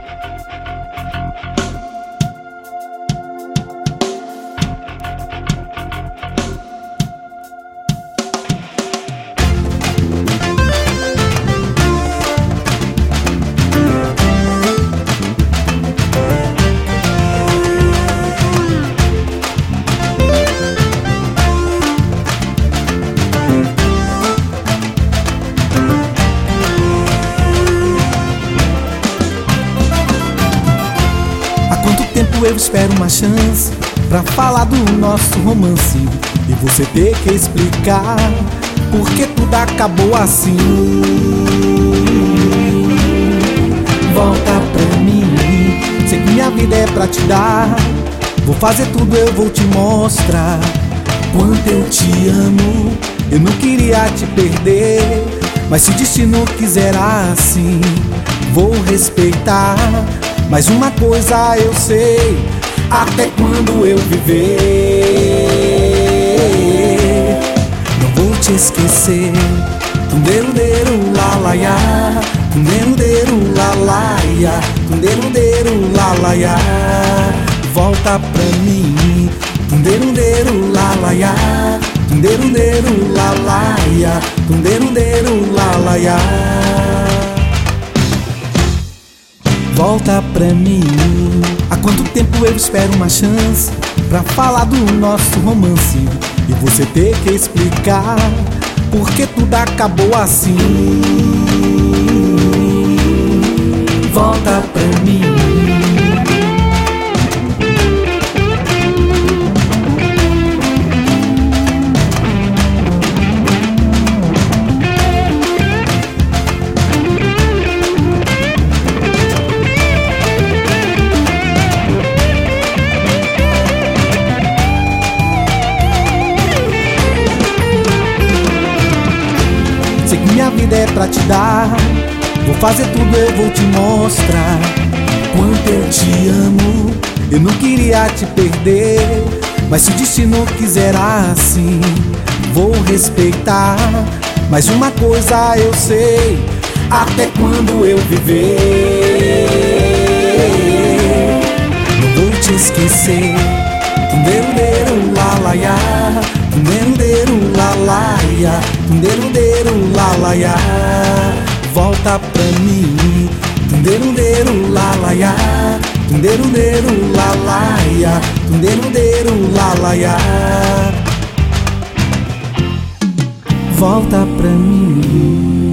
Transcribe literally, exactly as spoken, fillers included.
Eu espero uma chance pra falar do nosso romance e você ter que explicar por que tudo acabou assim. Volta pra mim, sei que minha vida é pra te dar. Vou fazer tudo, eu vou te mostrar quanto eu te amo. Eu não queria te perder, mas se o destino quiser assim, vou respeitar. Mas uma coisa eu sei, até quando eu viver, não vou te esquecer. Tunderuderu lalaiá, tunderuderu lalaiá, tunderuderu lalaiá. Volta pra mim, tunderuderu lalaiá, tunderuderu lalaiá, tunderuderu lalaiá. Volta pra mim. Há quanto tempo eu espero uma chance pra falar do nosso romance e você ter que explicar por que tudo acabou assim. Volta pra mim. Sei que minha vida é pra te dar. Vou fazer tudo, eu vou te mostrar quanto eu te amo. Eu não queria te perder, mas se o destino quiser assim, vou respeitar. Mas uma coisa eu sei, até quando eu viver, não vou te esquecer. Tunderuderu lalaiá, tunderuderu lalaiá, tunderuderu lalaiá. Volta pra mim, tunderuderu lalaiá, tunderuderu lalaiá, tunderuderu lalaiá. Volta pra mim.